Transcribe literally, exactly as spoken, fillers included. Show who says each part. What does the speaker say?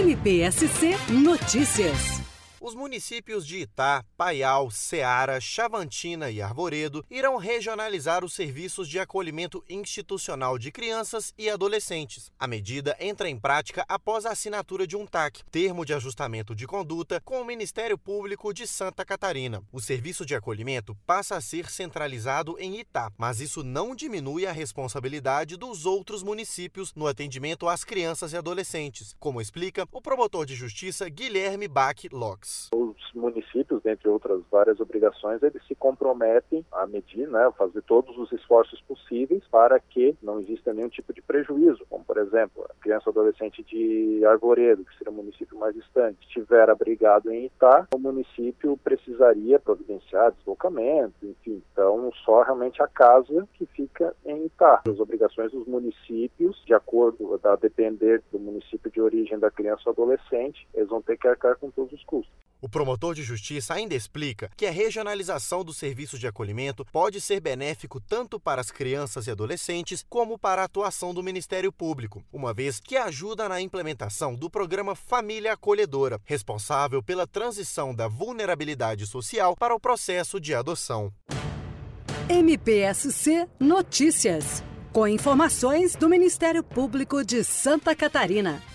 Speaker 1: M P S C Notícias.
Speaker 2: Os municípios de Itá, Paial, Ceará, Chavantina e Arvoredo irão regionalizar os serviços de acolhimento institucional de crianças e adolescentes. A medida entra em prática após a assinatura de um T A C, Termo de Ajustamento de Conduta, com o Ministério Público de Santa Catarina. O serviço de acolhimento passa a ser centralizado em Itá, mas isso não diminui a responsabilidade dos outros municípios no atendimento às crianças e adolescentes, como explica o promotor de justiça Guilherme Bach Locks.
Speaker 3: Os municípios, dentre outras várias obrigações, eles se comprometem a medir, né, a fazer todos os esforços possíveis para que não exista nenhum tipo de prejuízo, como, por exemplo, a criança ou adolescente de Arvoredo, que seria o município mais distante, estiver abrigado em Itá, o município precisaria providenciar deslocamento, enfim, então só realmente a casa que fica em Itá. As obrigações dos municípios, de acordo, a depender do município de origem da criança ou adolescente, eles vão ter que arcar com todos os custos.
Speaker 2: O promotor de justiça ainda explica que a regionalização do serviço de acolhimento pode ser benéfico tanto para as crianças e adolescentes como para a atuação do Ministério Público, uma vez que ajuda na implementação do programa Família Acolhedora, responsável pela transição da vulnerabilidade social para o processo de adoção.
Speaker 1: M P S C Notícias, com informações do Ministério Público de Santa Catarina.